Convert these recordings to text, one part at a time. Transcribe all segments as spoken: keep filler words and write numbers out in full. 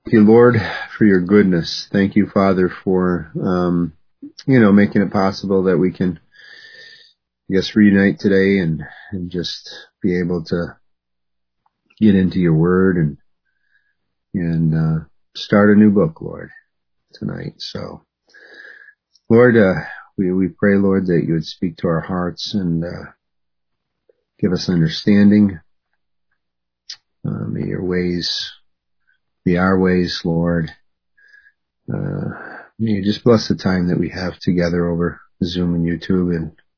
you, Lord, for your goodness. Thank you, Father, for, um, you know, making it possible that we can, I guess, reunite today and, and just be able to get into your word and, and, uh, start a new book, Lord, tonight. So, Lord, uh, we, we pray, Lord, that you would speak to our hearts and, uh, give us understanding. Uh, may your ways be our ways, Lord. Uh, may you just bless the time that we have together over Zoom and YouTube,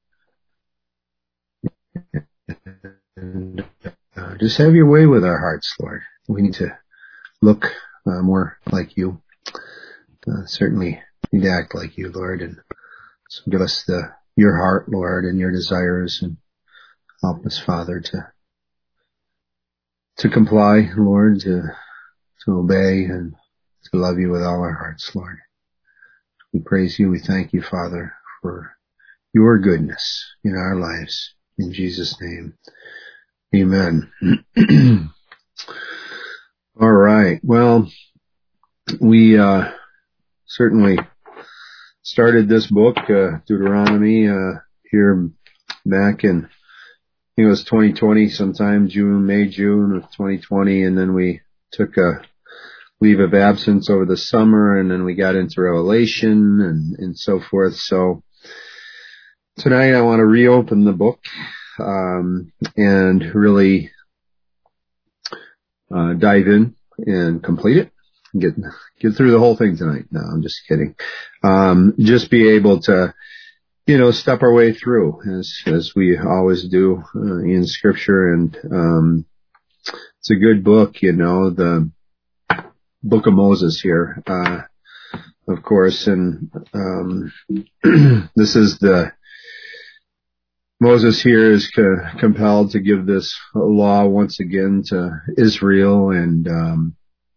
and, and uh, just have your way with our hearts, Lord. We need to look uh, more like you. Uh, certainly need to act like you, Lord, and so give us the your heart, Lord, and your desires, and help us, Father, to to comply, Lord, to to obey and to love you with all our hearts, Lord. We praise you. We thank you, Father, for your goodness in our lives. In Jesus' name, amen. All right. Well, we uh certainly started this book, uh, Deuteronomy, uh here back in, I think it was twenty twenty, sometime June, May, June of twenty twenty, and then we took a leave of absence over the summer, and then we got into Revelation and, and so forth. So tonight I want to reopen the book, um, and really, uh, dive in and complete it. Get, get through the whole thing tonight. No, I'm just kidding. Um, just be able to, you know, step our way through as, as we always do, uh, in scripture. And, um, it's a good book, you know, the Book of Moses here, uh, of course, and, um, this is the, Moses here is co- compelled to give this law once again to Israel, and, um,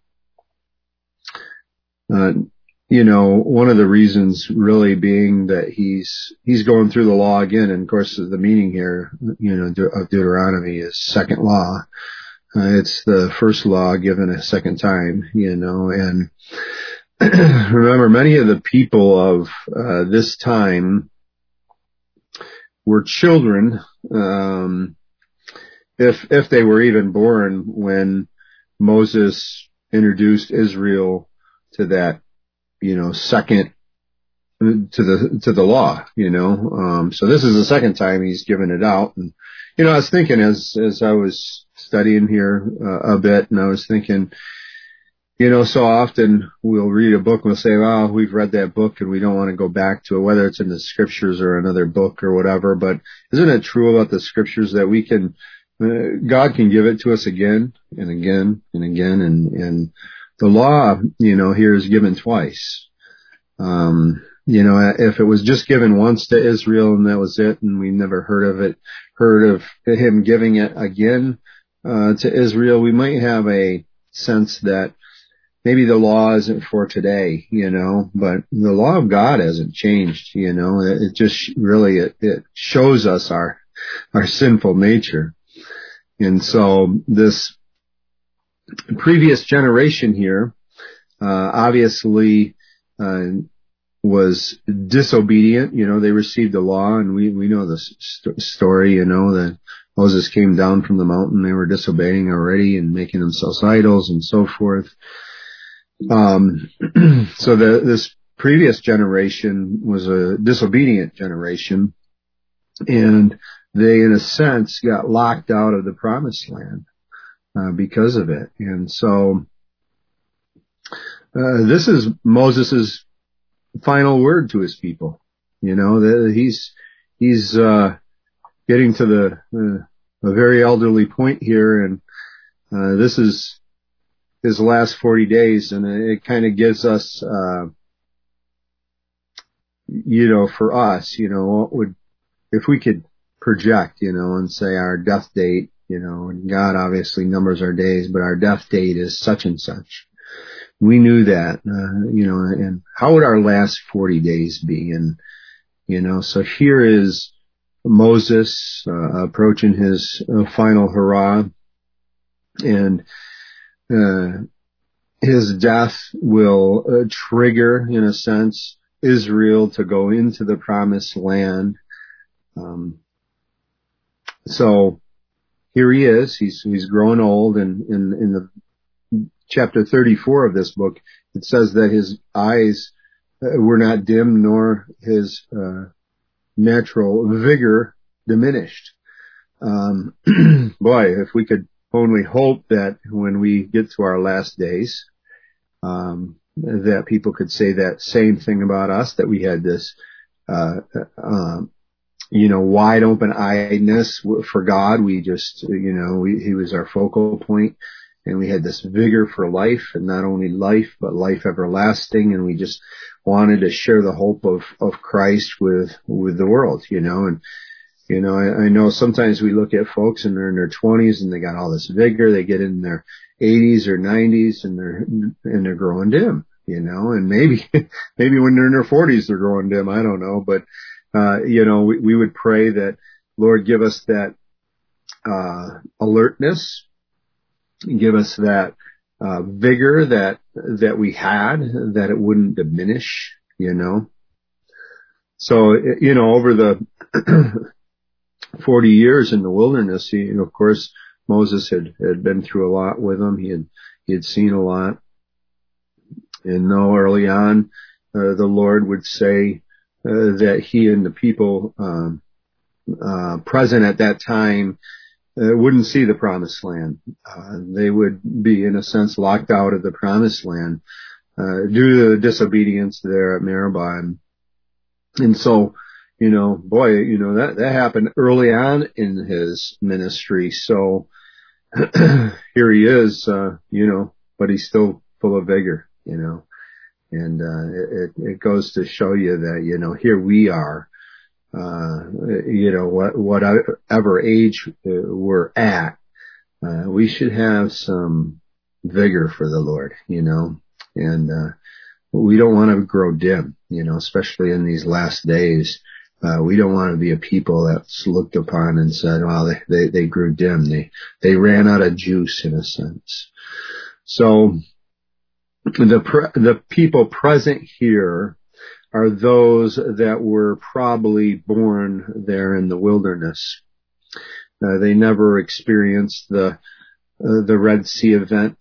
uh, you know, one of the reasons really being that he's, he's going through the law again, and of course the meaning here, you know, De- of Deuteronomy is second law. Uh, it's the first law given a second time, you know, and remember, many of the people of uh, this time were children, um, if if they were even born when Moses introduced Israel to that, you know, second to the to the law, you know. Um, so this is the second time he's given it out, and you know, I was thinking as as I was studying here uh, a bit, and I was thinking, you know, so often we'll read a book and we'll say, well, we've read that book and we don't want to go back to it, whether it's in the scriptures or another book or whatever. But isn't it true about the scriptures that we can, uh, God can give it to us again and again and again, and, and the law, you know, here is given twice. Um, you know, if it was just given once to Israel and that was it, and we never heard of it, heard of him giving it again, uh, to Israel, we might have a sense that maybe the law isn't for today, you know, but the law of God hasn't changed, you know. It, it just really, it, it shows us our, our sinful nature. And so this previous generation here, uh, obviously, uh, was disobedient. You know, they received the law, and we, we know the st- story, you know, that Moses came down from the mountain. They were disobeying already and making themselves idols and so forth. Um, so the, this previous generation was a disobedient generation, and they, in a sense, got locked out of the promised land, uh, because of it. And so, uh, this is Moses's final word to his people. You know, the, he's, he's, uh, getting to the, uh, a very elderly point here, and, uh, this is his last forty days, and it kind of gives us, uh, you know, for us, you know, what would, if we could project, you know, and say our death date, you know, and God obviously numbers our days, but our death date is such and such. We knew that, uh, you know, and how would our last forty days be? And, you know, so here is Moses, uh, approaching his uh, final hurrah, and, uh, his death will uh, trigger, in a sense, Israel to go into the promised land. Um, so here he is. He's he's grown old, and in in the chapter thirty-four of this book, it says that his eyes uh, were not dim, nor his uh, natural vigor diminished. Um, boy, if we could only hope that when we get to our last days, um, that people could say that same thing about us, that we had this, uh, uh, you know, wide open eyedness for God. We just, you know, we, he was our focal point, and we had this vigor for life, and not only life, but life everlasting. And we just wanted to share the hope of, of Christ with, with the world, you know, and, You know, I, I know sometimes we look at folks and they're in their twenties and they got all this vigor. They get in their eighties or nineties and they're and they're growing dim. You know, and maybe maybe when they're in their forties they're growing dim. I don't know, but uh, you know, we, we would pray that Lord give us that uh, alertness, give us that uh, vigor that that we had, that it wouldn't diminish. You know, so you know, over the forty years in the wilderness, he, of course, Moses had, had been through a lot with him. He had, he had seen a lot. And though early on, uh, the Lord would say, uh, that he and the people, um, uh, present at that time, uh, wouldn't see the promised land. Uh, they would be, in a sense, locked out of the promised land, uh, due to the disobedience there at Meribah. And, and so, You know, boy, you know, that, that happened early on in his ministry. So here he is, uh, you know, but he's still full of vigor, you know, and, uh, it, it goes to show you that, you know, here we are, uh, you know, what, whatever age we're at, uh, we should have some vigor for the Lord, you know, and, uh, we don't want to grow dim, you know, especially in these last days. Uh, we don't want to be a people that's looked upon and said, well, they, they, they grew dim. They, they ran out of juice, in a sense. So the, pre- the people present here are those that were probably born there in the wilderness. Uh, they never experienced the, uh, the Red Sea event.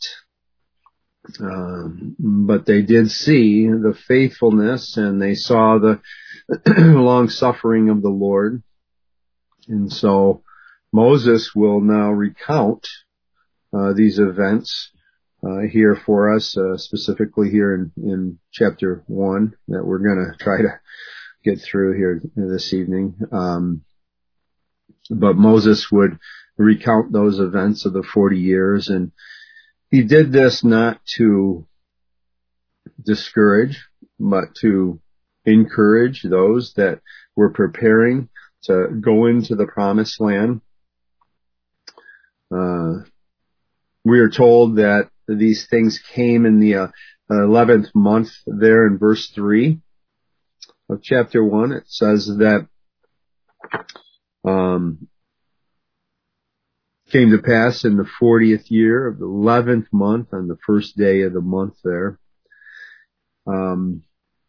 Um, but they did see the faithfulness, and they saw the long suffering of the Lord. And so Moses will now recount uh, these events uh, here for us, uh, specifically here in, in chapter one that we're going to try to get through here this evening. Um, but Moses would recount those events of the forty years, and he did this not to discourage, but to encourage those that were preparing to go into the promised land. Uh, we are told that these things came in the uh, eleventh month there in verse three of chapter one. It says that um, came to pass in the fortieth year of the eleventh month, on the first day of the month there. Um,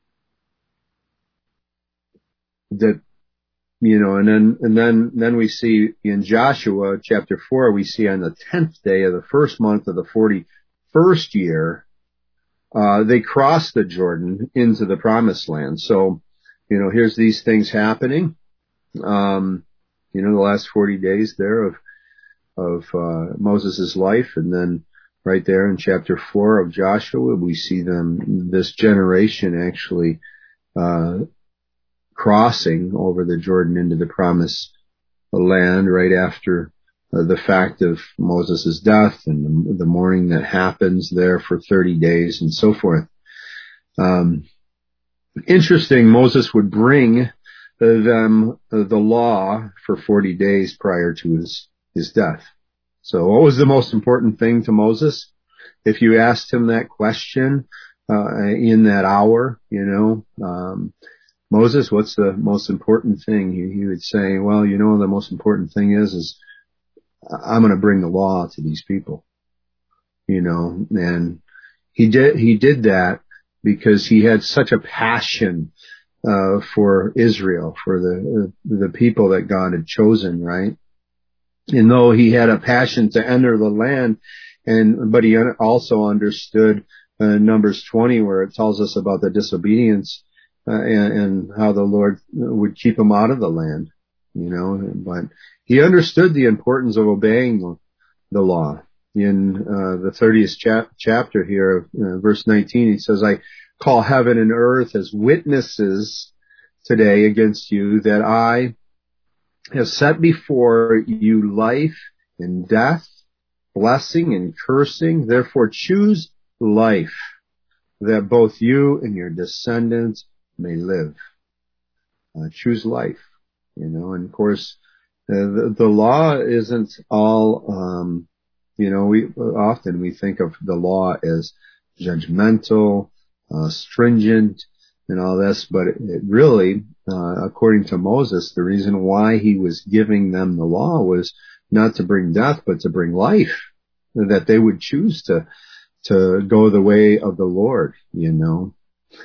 that, you know, and then, and then, then we see in Joshua chapter four, we see on the tenth day of the first month of the forty-first year, uh, they crossed the Jordan into the promised land. So, you know, here's these things happening. Um, you know, the last forty days there of, of, uh, Moses' life. And then right there in chapter four of Joshua, we see them, this generation actually, uh, crossing over the Jordan into the promised land right after uh, the fact of Moses' death and the, the mourning that happens there for thirty days and so forth. Um, interesting, Moses would bring them uh, the law for forty days prior to his, his death. So what was the most important thing to Moses? If you asked him that question uh, in that hour, you know, um, Moses, what's the most important thing? He, he would say, well, you know, the most important thing is, is I'm going to bring the law to these people, you know, and he did, he did that because he had such a passion, uh, for Israel, for the, the people that God had chosen, right? And though he had a passion to enter the land, and, but he also understood, uh, Numbers twenty, where it tells us about the disobedience, uh, and, and how the Lord would keep him out of the land, you know, but he understood the importance of obeying the law. In, uh, the thirtieth chap- chapter here, uh, verse nineteen, he says, I call heaven and earth as witnesses today against you that I have set before you life and death, blessing and cursing. Therefore choose life, that both you and your descendants may live. Uh, choose life, you know, and of course, uh, the, the law isn't all, um, you know, we often we think of the law as judgmental, uh, stringent, and all this, but it, it really, uh, according to Moses, the reason why he was giving them the law was not to bring death, but to bring life, that they would choose to, to go the way of the Lord, you know.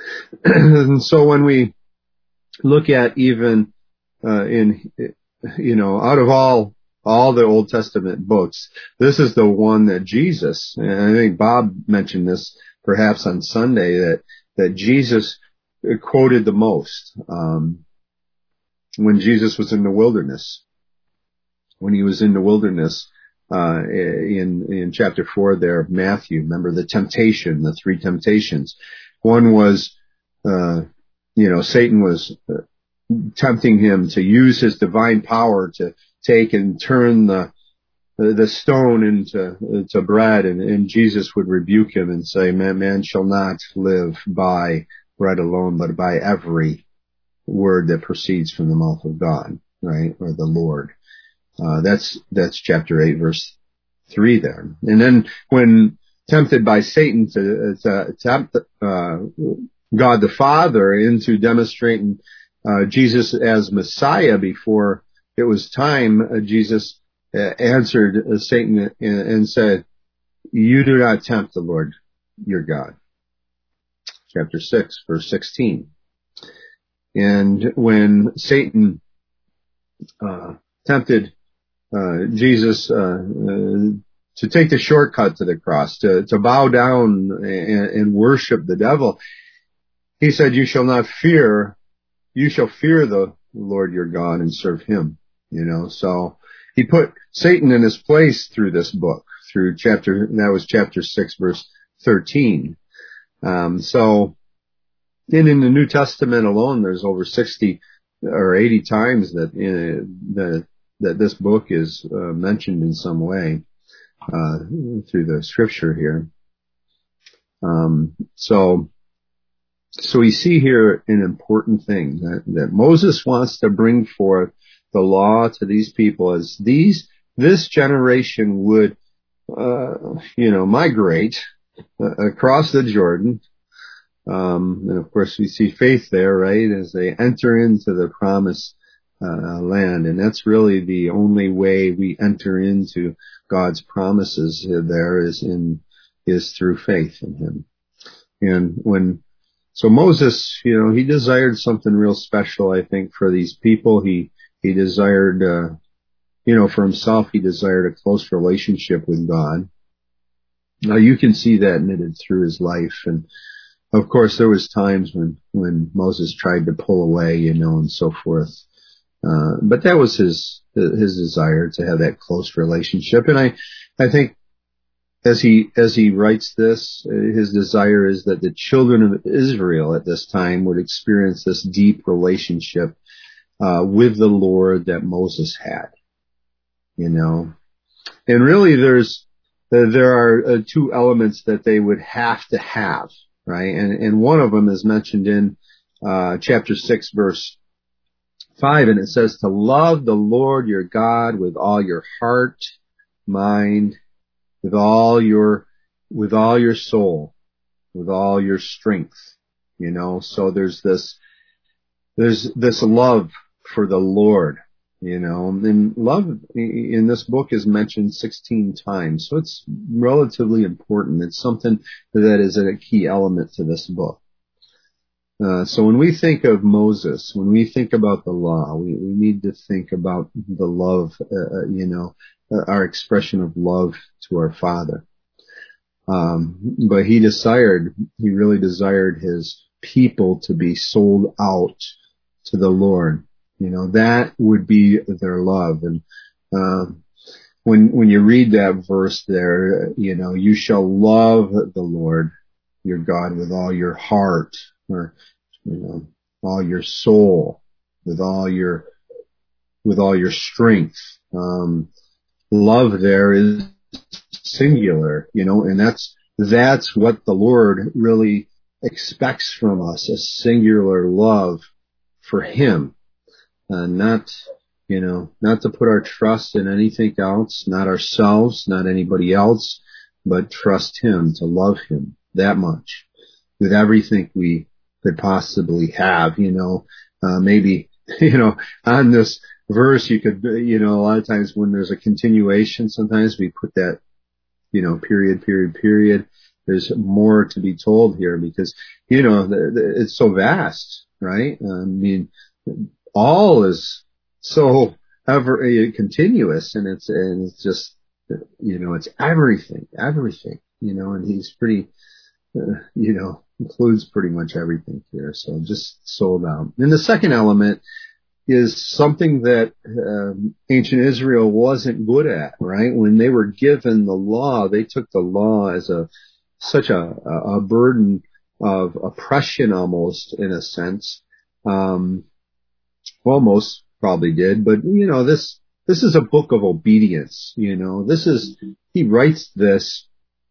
And so when we look at even, uh, in, you know, out of all, all the Old Testament books, this is the one that Jesus, and I think Bob mentioned this perhaps on Sunday, that, that Jesus quoted the most, um, when Jesus was in the wilderness. When he was in the wilderness, uh, in, in chapter four there of Matthew, remember the temptation, the three temptations. One was, uh, you know, Satan was tempting him to use his divine power to take and turn the, the stone into, into bread, and, and Jesus would rebuke him and say, man, man shall not live by bread alone, but by every word that proceeds from the mouth of God, right? Or the Lord. Uh, that's, that's chapter eight, verse three there. And then when tempted by Satan to, to tempt, uh, God the Father into demonstrating, uh, Jesus as Messiah before it was time, uh, Jesus uh, answered uh, Satan and, and said, you do not tempt the Lord your God. Chapter six, verse sixteen. And when Satan, uh, tempted, uh, Jesus, uh, uh, to take the shortcut to the cross, to, to bow down and, and worship the devil, he said, you shall not fear, you shall fear the Lord your God and serve him, you know. So he put Satan in his place through this book, through chapter, that was chapter six, verse thirteen. Um, so, and in the New Testament alone, there's over sixty or eighty times that, uh, that, that this book is uh, mentioned in some way, uh, through the scripture here. Um, so, so we see here an important thing that, that Moses wants to bring forth the law to these people as these, this generation would, uh, you know, migrate uh, across the Jordan. Um, and of course we see faith there, right, as they enter into the promised uh, land. And that's really the only way we enter into God's promises there is in, is through faith in him. And when, so Moses, you know, he desired something real special, I think, for these people. He, he desired, uh, you know, for himself, he desired a close relationship with God. Now you can see that knitted through his life. And of course, there was times when, when Moses tried to pull away, you know, and so forth. Uh, but that was his, his desire to have that close relationship. And I, I think as he, as he writes this, his desire is that the children of Israel at this time would experience this deep relationship, uh, with the Lord that Moses had, you know. And really there's, there are uh, two elements that they would have to have. Right, and and one of them is mentioned in uh chapter six, verse five, and it says to love the Lord your God with all your heart, mind, with all your with all your soul, with all your strength. You know, so there's this there's this love for the Lord You know, and love in this book is mentioned sixteen times, so it's relatively important. It's something that is a key element to this book. Uh, so when we think of Moses, when we think about the law, we, we need to think about the love, uh, you know, uh, our expression of love to our Father. Um, but he desired, he really desired his people to be sold out to the Lord. You know, that would be their love. And, um, when, when you read that verse there, you know, you shall love the Lord your God with all your heart, or, you know, all your soul, with all your, with all your strength. Um, love there is singular, you know, and that's, that's what the Lord really expects from us, a singular love for him. Uh, not, you know, not to put our trust in anything else, not ourselves, not anybody else, but trust him, to love him that much with everything we could possibly have, you know, uh, maybe, you know, on this verse, you could, you know, a lot of times when there's a continuation, sometimes we put that, you know, period, period, period. There's more to be told here because, you know, the, the, it's so vast, right? I mean, all is so ever uh, continuous, and it's, and it's just, you know, it's everything, everything, you know, and he's pretty, uh, you know, includes pretty much everything here. So just sold out. And the second element is something that um, ancient Israel wasn't good at, right? When they were given the law, they took the law as a such a, a burden of oppression, almost in a sense. Um, almost probably did, but you know, this this is a book of obedience. You know, this is he writes this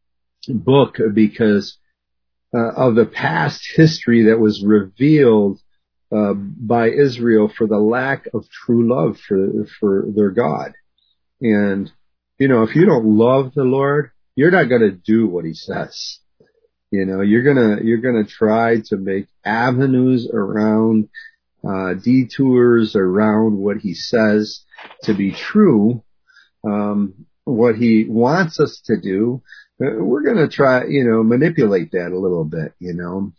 book because uh, of the past history that was revealed Uh, by Israel for the lack of true love for for their God. And, you know, if you don't love the Lord, you're not going to do what he says. You know, you're going to, you're going to try to make avenues around, uh, detours around what he says to be true, um, what he wants us to do. Uh, we're going to try, you know, manipulate that a little bit, you know.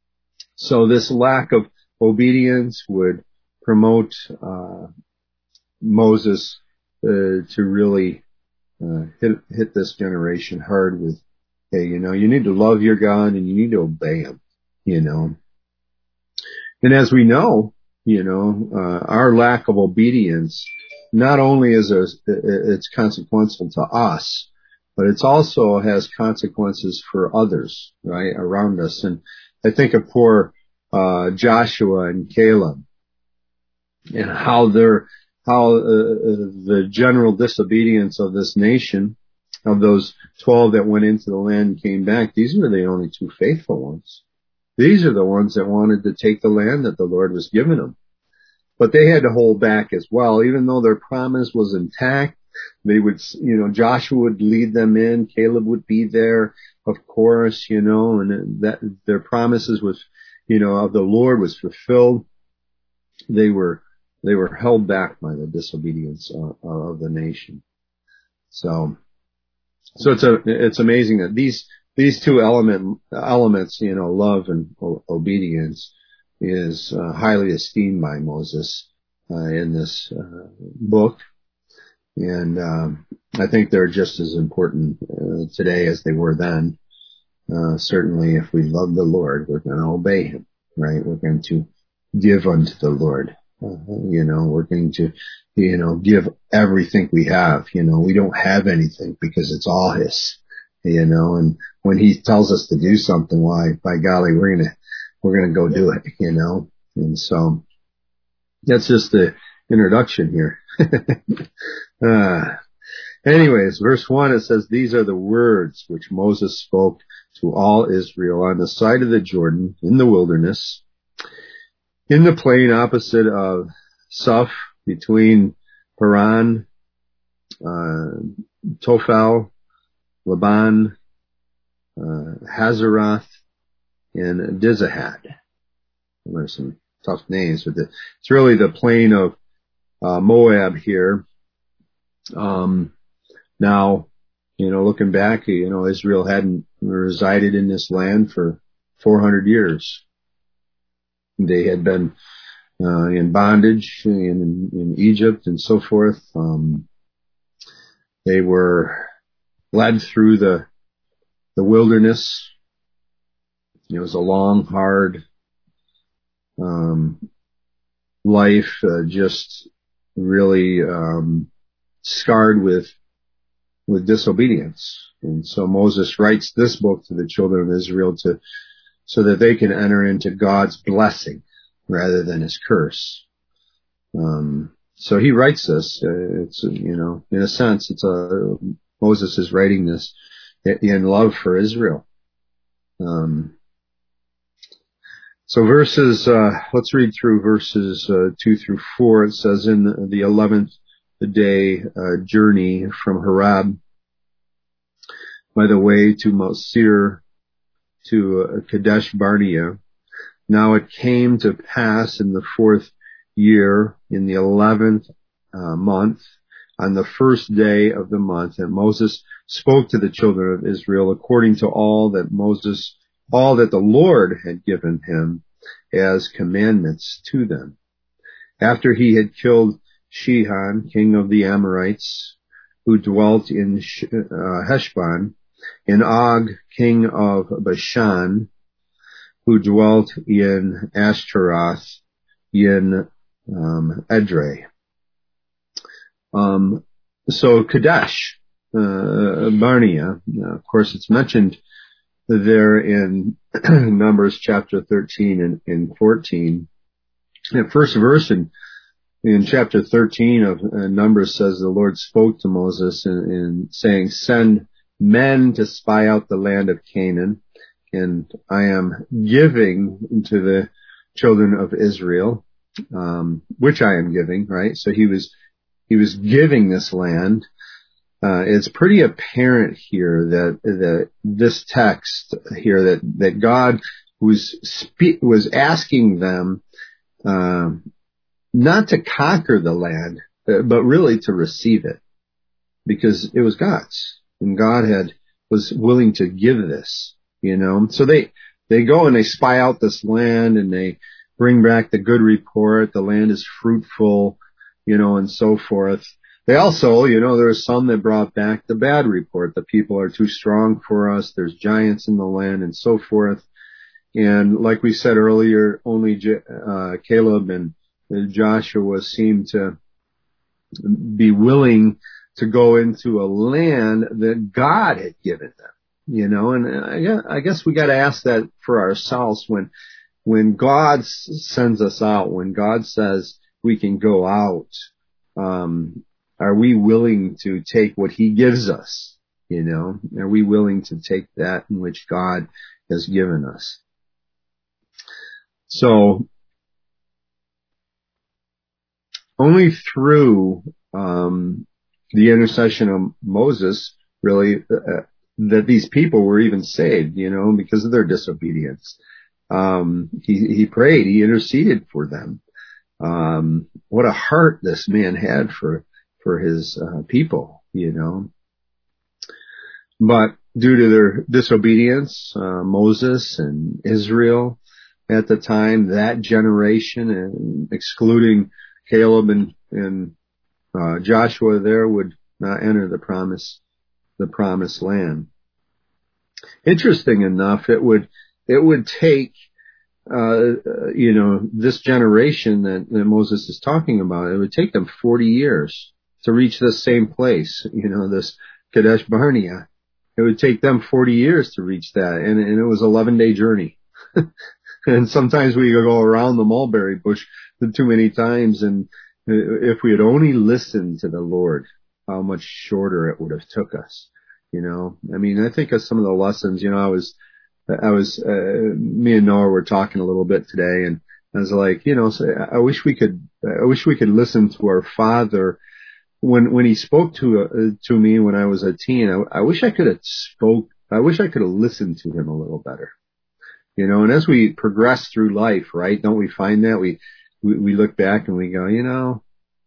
So this lack of obedience would promote uh, Moses uh, to really uh, hit hit this generation hard with, hey, you know, you need to love your God and you need to obey him, you know. And as we know, you know, uh, our lack of obedience not only is a, it's consequential to us, but it's also has consequences for others, right, around us. And I think of poor uh, Joshua and Caleb and how they're, how uh, the general disobedience of this nation, of those twelve that went into the land and came back, these were the only two faithful ones. These are the ones that wanted to take the land that the Lord was giving them. But they had to hold back as well, even though their promise was intact. They would, you know, Joshua would lead them in, Caleb would be there, of course, you know, and that their promises was, you know, of the Lord was fulfilled. They were, they were held back by the disobedience of, of the nation. So, so it's a, it's amazing that these, these two element, elements, you know, love and o- obedience is uh, highly esteemed by Moses uh, in this uh, book. And um, I think they're just as important uh, today as they were then. Uh, certainly if we love the Lord, we're going to obey him, right? We're going to give unto the Lord. Uh, you know, we're going to, you know, give everything we have. You know, we don't have anything because it's all his, you know, and when he tells us to do something, why, by golly, we're going to, we're going to go do it, you know. And so that's just the introduction here. uh, anyways, verse one, it says, these are the words which Moses spoke to all Israel on the side of the Jordan in the wilderness, in the plain opposite of Suph, between Paran, uh, Tophel, Laban, uh, Hazeroth, and Dizahad. There's some tough names, but the, it's really the plain of uh, Moab here. Um, now, you know, looking back, you know, Israel hadn't resided in this land for four hundred years. They had been uh, in bondage in, in Egypt and so forth. Um, they were led through the the wilderness. It was a long, hard um, life, uh, just really um, scarred with with disobedience. And so Moses writes this book to the children of Israel to so that they can enter into God's blessing rather than his curse. Um, so he writes this. Uh, it's, you know, in a sense, it's a, Moses is writing this in love for Israel. Um, so verses, uh, let's read through verses, uh, two through four. It says, in the eleventh day, uh, journey from Horeb by the way to Mount Seir to uh, Kadesh Barnea. Now it came to pass in the fourth year, in the eleventh uh, month, on the first day of the month, that Moses spoke to the children of Israel according to all that Moses, all that the Lord had given him as commandments to them. After he had killed Sihon, king of the Amorites, who dwelt in uh, Heshbon, and Og, king of Bashan, who dwelt in Ashtaroth, in um, Edrei. Um, so Kadesh, uh, Barnea, uh, of course it's mentioned there in Numbers chapter thirteen and, and fourteen. The first verse in, in chapter thirteen of uh, Numbers says the Lord spoke to Moses in, in saying, send men to spy out the land of Canaan, and I am giving to the children of Israel, um, which I am giving, right? So he was, he was giving this land. Uh, it's pretty apparent here that, that this text here, that, that God was spe- was asking them, um, not to conquer the land, but really to receive it, because it was God's, and God had, was willing to give this, you know. So they, they go and they spy out this land and they bring back the good report. The land is fruitful, you know, and so forth. They also, you know, there are some that brought back the bad report. The people are too strong for us. There's giants in the land and so forth. And like we said earlier, only J- uh, Caleb and Joshua seemed to be willing to go into a land that God had given them, you know. And I guess, I guess we got to ask that for ourselves when, when God sends us out, when God says we can go out, um, are we willing to take what he gives us? You know, are we willing to take that in which God has given us? So only through, um, the intercession of Moses, really, uh, that these people were even saved, you know, because of their disobedience. Um, he, he prayed, he interceded for them. Um, what a heart this man had for, for his, uh, people, you know. But due to their disobedience, uh, Moses and Israel at the time, that generation, and excluding Caleb and, and Uh, Joshua there, would not enter the promise, the promised land. Interesting enough, it would, it would take, uh, you know, this generation that, that Moses is talking about, it would take them forty years to reach this same place, you know, this Kadesh Barnea. It would take them forty years to reach that, and, and it was an eleven day journey. And sometimes we go around the mulberry bush too many times, and if we had only listened to the Lord, how much shorter it would have took us, you know. I mean, I think of some of the lessons, you know, I was, I was, uh, me and Noah were talking a little bit today, and I was like, you know, so I wish we could, I wish we could listen to our Father when, when he spoke to, uh, to me when I was a teen. I, I wish I could have spoke, I wish I could have listened to him a little better, you know. And as we progress through life, right, don't we find that we, We, we look back and we go, you know,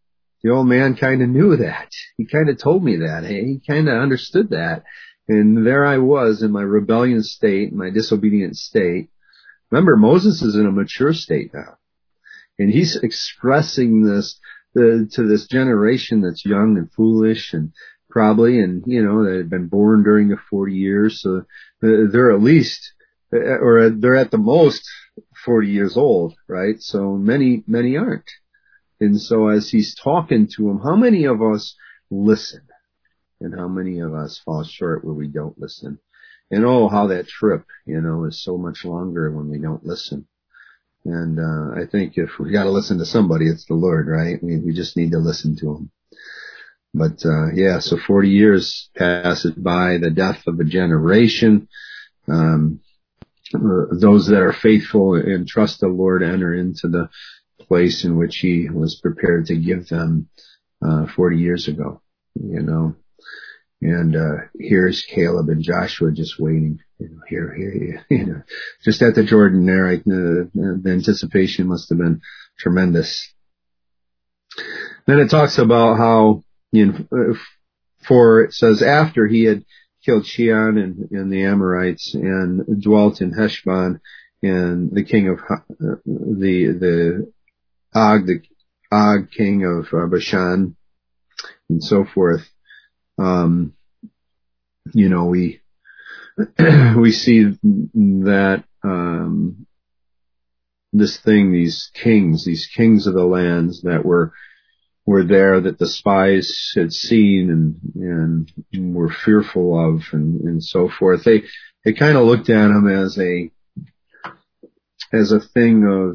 the old man kind of knew that. He kind of told me that. He kind of understood that. And there I was in my rebellion state, my disobedient state. Remember, Moses is in a mature state now. And he's expressing this the, to this generation that's young and foolish and probably, and, you know, that had been born during the forty years. So they're at least, or they're at the most forty years old, right? So many, many aren't. And so as he's talking to them, how many of us listen? And how many of us fall short where we don't listen? And oh, how that trip, you know, is so much longer when we don't listen. And uh I think if we got to listen to somebody, it's the Lord, right? I mean, we just need to listen to him. But uh yeah, so forty years passes by, the death of a generation. Um those that are faithful and trust the Lord enter into the place in which he was prepared to give them uh forty years ago, you know. And uh here's Caleb and Joshua just waiting, you know, here, here, you know, just at the Jordan there. I, the, the anticipation must have been tremendous. Then it talks about how, you know, for it says after he had killed Shion and, and the Amorites and dwelt in Heshbon, and the king of uh, the the Og, the Og king of uh, Bashan, and so forth. Um, you know, we, we see that, um, this thing, these kings, these kings of the lands that were, were there that the spies had seen and, and were fearful of and, and so forth. They, they kind of looked at them as a, as a thing of,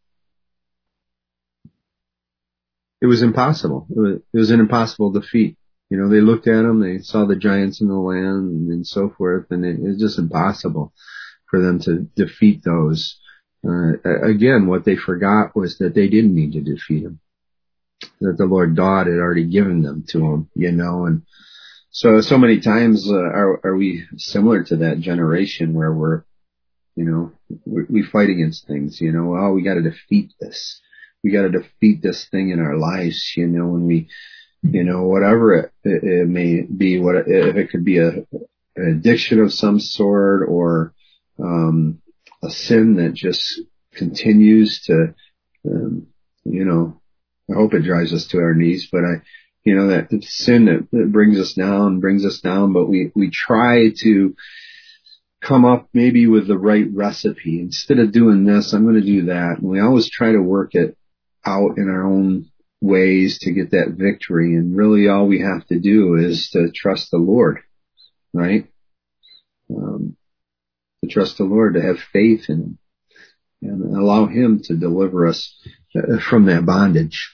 it was impossible. It was, it was an impossible defeat. You know, they looked at them, they saw the giants in the land and, and so forth, and it, it was just impossible for them to defeat those. Uh, again, what they forgot was that they didn't need to defeat them. That the Lord God had already given them to them, you know, and so, so many times, uh, are, are we similar to that generation where we're, you know, we, we fight against things, you know, oh, we gotta defeat this. We gotta defeat this thing in our lives, you know, and we, you know, whatever it, it, it may be, what if it could be a, an addiction of some sort or, um, a sin that just continues to, um, you know, I hope it drives us to our knees, but I, you know, that sin that, that brings us down, brings us down, but we, we try to come up maybe with the right recipe. Instead of doing this, I'm going to do that. And we always try to work it out in our own ways to get that victory. And really all we have to do is to trust the Lord, right? Um, to trust the Lord, to have faith in him and allow him to deliver us from that bondage.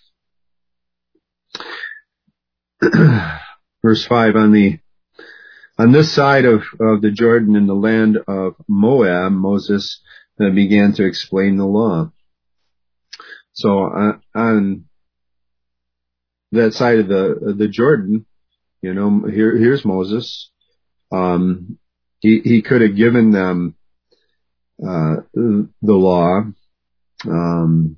Verse five, on the, on this side of, of the Jordan in the land of Moab, Moses uh, began to explain the law. So uh, on that side of the, the Jordan, you know, here, here's Moses. Um, he, he could have given them, uh, the law, um,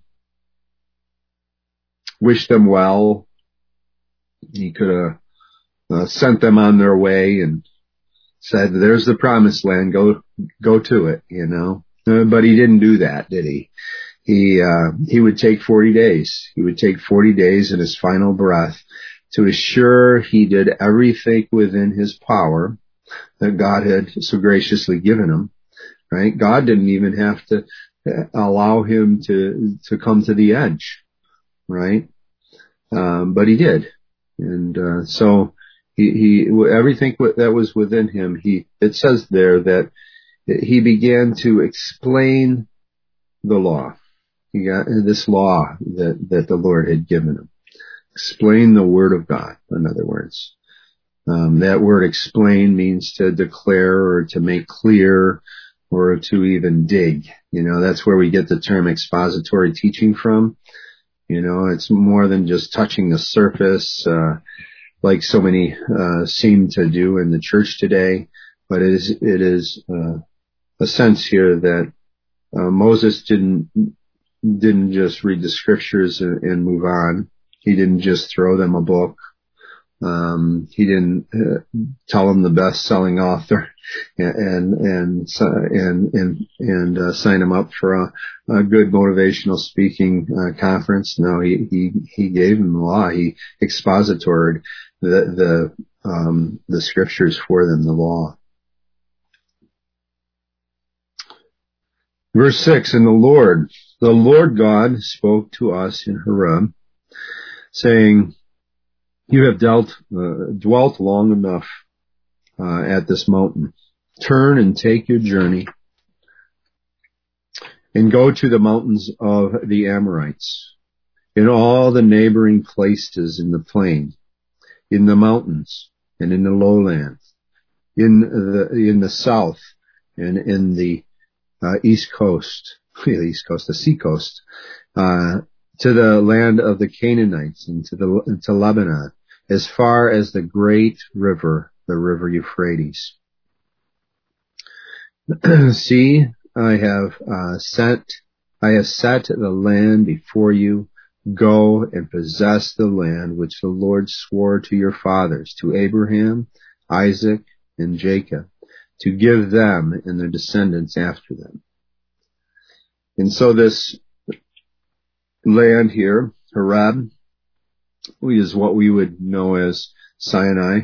wished them well. He could have uh, sent them on their way and said, there's the promised land, go, go to it, you know. Uh, but he didn't do that, did he? He, uh, he would take forty days. He would take forty days in his final breath to assure he did everything within his power that God had so graciously given him, right? God didn't even have to allow him to, to come to the edge, right? Um, but he did. And, uh, so he, he, everything that was within him, he, it says there that he began to explain the law. He got this law that, that the Lord had given him. Explain the word of God, in other words. Um, that word explain means to declare or to make clear or to even dig. You know, that's where we get the term expository teaching from. You know, it's more than just touching the surface, uh, like so many, uh, seem to do in the church today. But it is, it is, uh, a sense here that, uh, Moses didn't, didn't just read the scriptures and, and move on. he didn't just throw them a book. Um, he didn't uh, tell them the best-selling author and and and and and uh, sign them up for a, a good motivational speaking uh, conference. No, he he he gave them the law. He expositored the the um, the scriptures for them, the law. Verse six, and the Lord, the Lord God spoke to us in Horeb, saying, you have dealt, uh, dwelt long enough uh, at this mountain. Turn and take your journey and go to the mountains of the Amorites, in all the neighboring places in the plain, in the mountains and in the lowlands, in the in the south and in the uh, east coast, the east coast, the sea coast, uh, to the land of the Canaanites and to the to Lebanon, as far as the great river, the river Euphrates. See, I have uh, sent, I have set the land before you. Go and possess the land which the Lord swore to your fathers, to Abraham, Isaac, and Jacob, to give them and their descendants after them. And so this land here, Horeb, is what we would know as Sinai.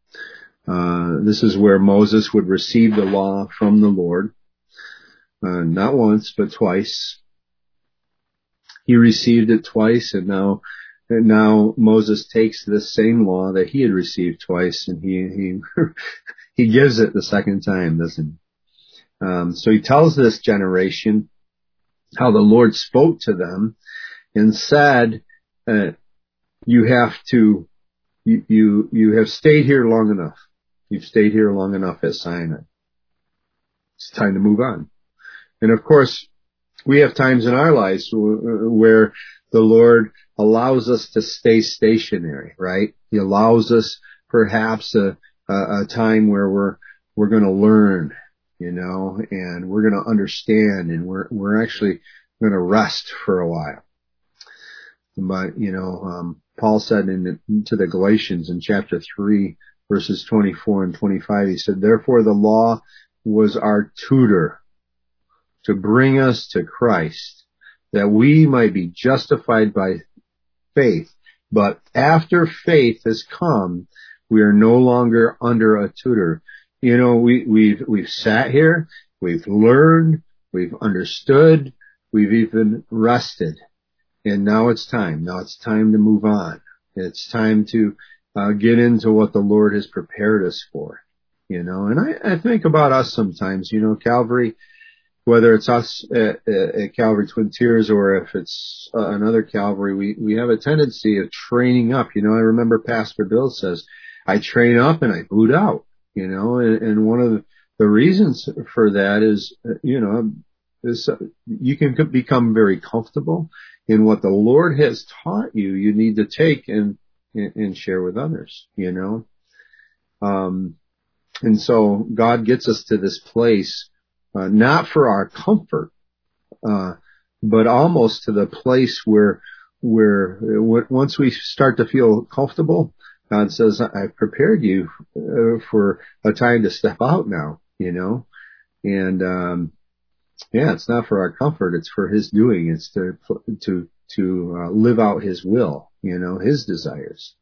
Uh, this is where Moses would receive the law from the Lord. Uh, not once, but twice. He received it twice, and now, and now Moses takes this same law that he had received twice, and he, he, he gives it the second time, doesn't he? Um, so he tells this generation how the Lord spoke to them and said, uh, you have to, you, you, you have stayed here long enough. You've stayed here long enough at Sinai. It's time to move on. And of course, we have times in our lives where the Lord allows us to stay stationary, right? He allows us perhaps a, a, a time where we're, we're going to learn, you know, and we're going to understand, and we're, we're actually going to rest for a while. But, you know, um, Paul said in the, to the Galatians in chapter three, verses twenty-four and twenty-five, he said, therefore the law was our tutor to bring us to Christ, that we might be justified by faith. But after faith has come, we are no longer under a tutor. You know, we, we've, we've sat here, we've learned, we've understood, we've even rested. And now it's time. Now it's time to move on. It's time to uh, get into what the Lord has prepared us for, you know. And I, I think about us sometimes, you know, Calvary, whether it's us at, at Calvary Twin Tiers or if it's uh, another Calvary, we, we have a tendency of training up. You know, I remember Pastor Bill says, I train up and I boot out, you know, and, and one of the, the reasons for that is, you know, is you can become very comfortable in what the Lord has taught you. You need to take and, and share with others, you know. Um, and so God gets us to this place, uh, not for our comfort, uh, but almost to the place where, where once we start to feel comfortable, God says, I've prepared you uh, for a time to step out now, you know. And, um, yeah, it's not for our comfort. It's for His doing. It's to, to, to uh, live out His will, you know, His desires.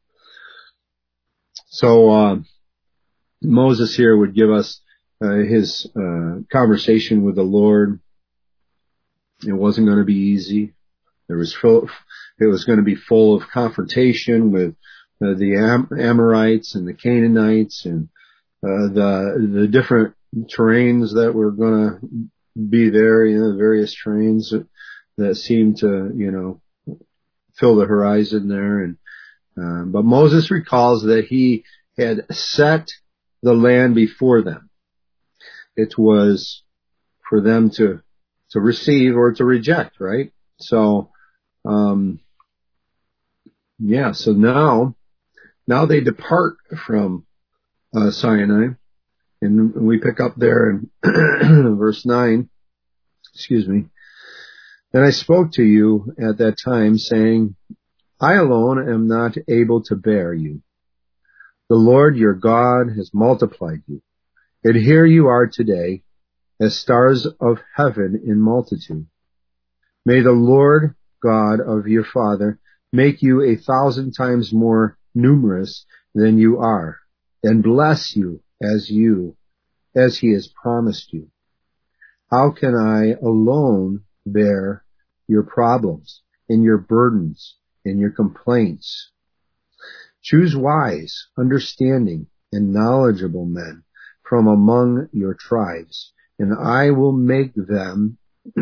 So, um, Moses here would give us uh, his uh, conversation with the Lord. It wasn't going to be easy. There was full, it was going to be full of confrontation with uh, the Am- Amorites and the Canaanites and uh, the the different terrains that were going to be there, you know, the various terrains that, that seemed to, you know, fill the horizon there. And uh, but Moses recalls that he had set the land before them. It was for them to to receive or to reject, right? So, um, yeah. So now, now they depart from uh, Sinai, and we pick up there in verse nine. Excuse me. Then I spoke to you at that time, saying, I alone am not able to bear you. The Lord your God has multiplied you, and here you are today, as stars of heaven in multitude. May the Lord God of your father make you a thousand times more numerous than you are, and bless you as you, as he has promised you. How can I alone bear your problems and your burdens and your complaints? Choose wise, understanding, and knowledgeable men from among your tribes, and I will make them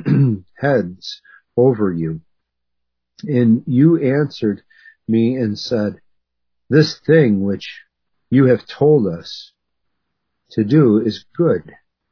heads over you. And you answered me and said, this thing which you have told us to do is good.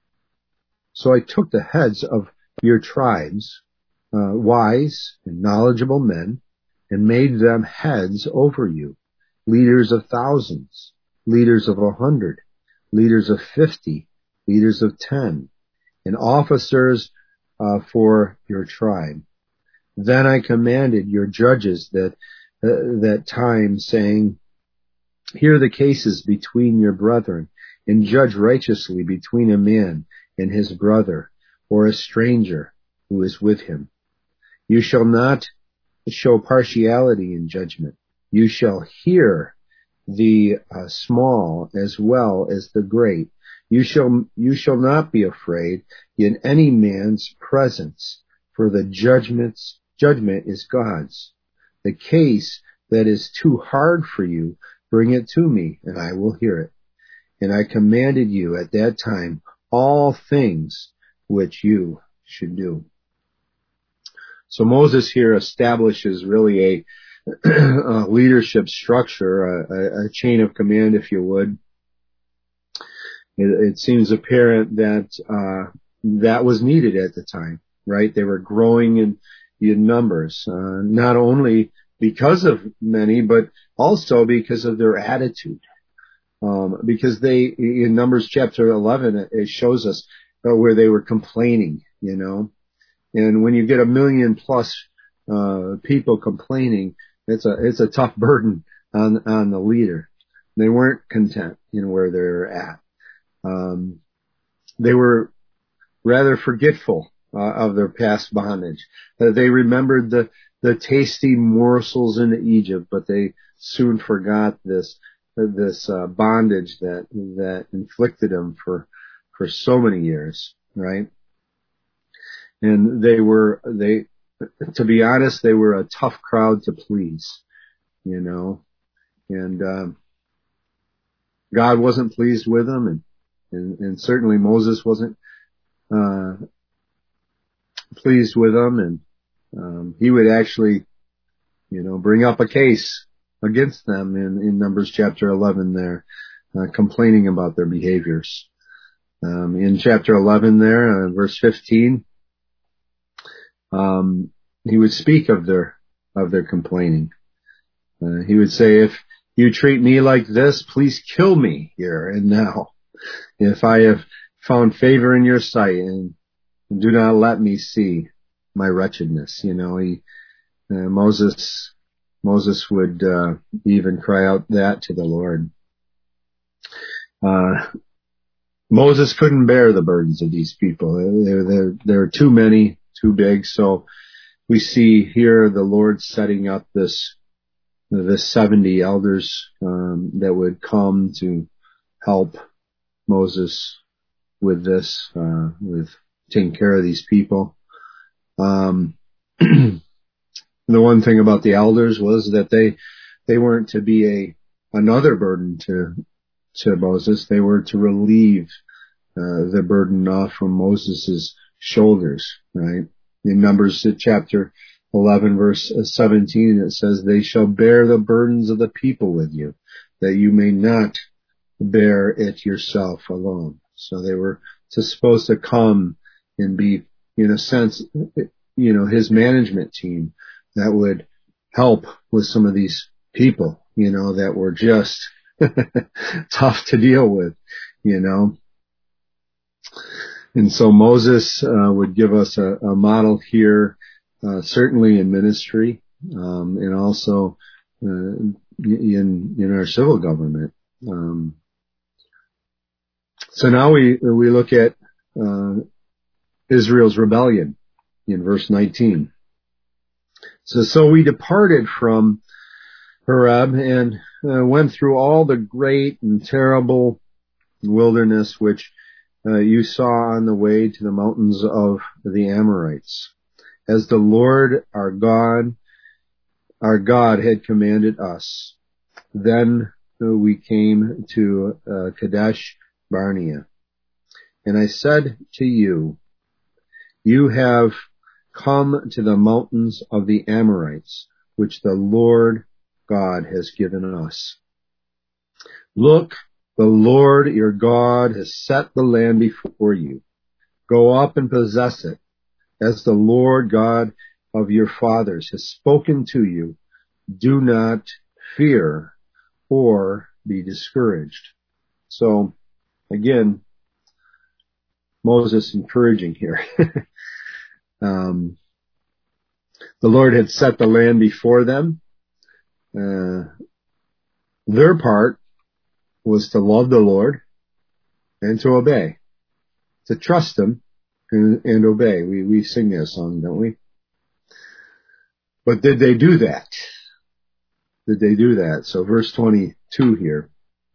So I took the heads of your tribes, uh, wise and knowledgeable men, and made them heads over you, leaders of thousands, leaders of a hundred, leaders of fifty, leaders of ten, and officers uh, for your tribe. Then I commanded your judges that uh, that time, saying, hear the cases between your brethren, and judge righteously between a man and his brother, or a stranger who is with him. You shall not show partiality in judgment. You shall hear the uh, small as well as the great. You shall you shall not be afraid in any man's presence, for the judgments judgment is God's. The case that is too hard for you, bring it to me, and I will hear it. And I commanded you at that time all things which you should do. So Moses here establishes really a, a leadership structure, a, a chain of command, if you would. It, it seems apparent that uh, that was needed at the time, right? They were growing in, in numbers, uh, not only because of many, but also because of their attitude. Um, because they, in Numbers chapter eleven, it shows us uh, where they were complaining, you know. And when you get a million plus uh, people complaining, it's a it's a tough burden on on the leader. They weren't content in where they're at. Um, they were rather forgetful uh, of their past bondage. Uh, they remembered the the tasty morsels in Egypt, but they soon forgot this this uh, bondage that that inflicted them for for so many years, right? And they were, they, to be honest, they were a tough crowd to please, you know, and, um, God wasn't pleased with them, and, and, and certainly Moses wasn't, uh, pleased with them, and, um, he would actually, you know, bring up a case against them in, in Numbers chapter eleven there, uh, complaining about their behaviors. Um, in chapter eleven there, uh, verse fifteen, Um, he would speak of their, of their complaining. Uh, he would say, if you treat me like this, please kill me here and now. If I have found favor in your sight, and do not let me see my wretchedness. You know, he, uh, Moses, Moses would, uh, even cry out that to the Lord. Uh, Moses couldn't bear the burdens of these people. There, there, there were too many, too big. So we see here the Lord setting up this, the seventy elders, um, that would come to help Moses with this, uh, with taking care of these people. Um, the one thing about the elders was that they, they weren't to be a, another burden to, to Moses. They were to relieve, uh, the burden off from Moses's shoulders, right? In Numbers chapter eleven, verse seventeen, it says, they shall bear the burdens of the people with you, that you may not bear it yourself alone. So they were to, supposed to come and be, in a sense, you know, his management team that would help with some of these people, you know, that were just tough to deal with, you know. And so Moses uh, would give us a, a model here, uh, certainly in ministry, um, and also uh, in in our civil government. Um, so now we we look at uh, Israel's rebellion in verse nineteen. So so we departed from Horeb and uh, went through all the great and terrible wilderness which uh, you saw on the way to the mountains of the Amorites, as the Lord our God, our God had commanded us. Then uh, we came to uh, Kadesh Barnea, and I said to you, you have come to the mountains of the Amorites, which the Lord God has given us. Look, the Lord your God has set the land before you. Go up and possess it, as the Lord God of your fathers has spoken to you. Do not fear or be discouraged. So, again, Moses encouraging here. um, the Lord had set the land before them. Uh, their part was to love the Lord and to obey, to trust Him and, and obey. We, we sing that song, don't we? But did they do that? Did they do that? So verse twenty-two here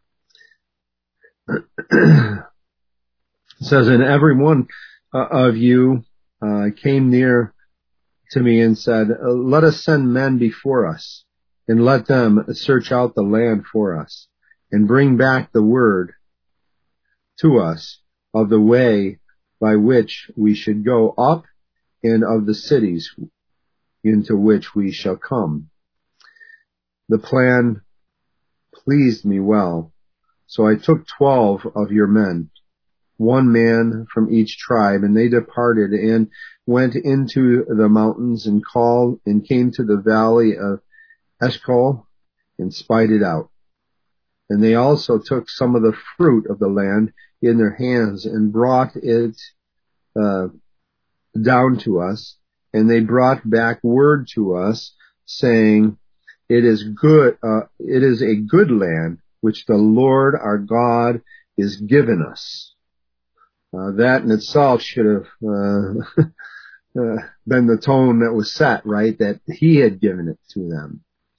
says, and every one uh, of you uh, came near to me and said, let us send men before us and let them search out the land for us and bring back the word to us of the way by which we should go up and of the cities into which we shall come. The plan pleased me well, so I took twelve of your men, one man from each tribe, and they departed and went into the mountains and called and came to the valley of Eshcol and spied it out. And they also took some of the fruit of the land in their hands and brought it uh, down to us. And they brought back word to us, saying, "It is good. Uh, it is a good land which the Lord our God is given us." Uh, that in itself should have uh, uh, been the tone that was set, right? That He had given it to them.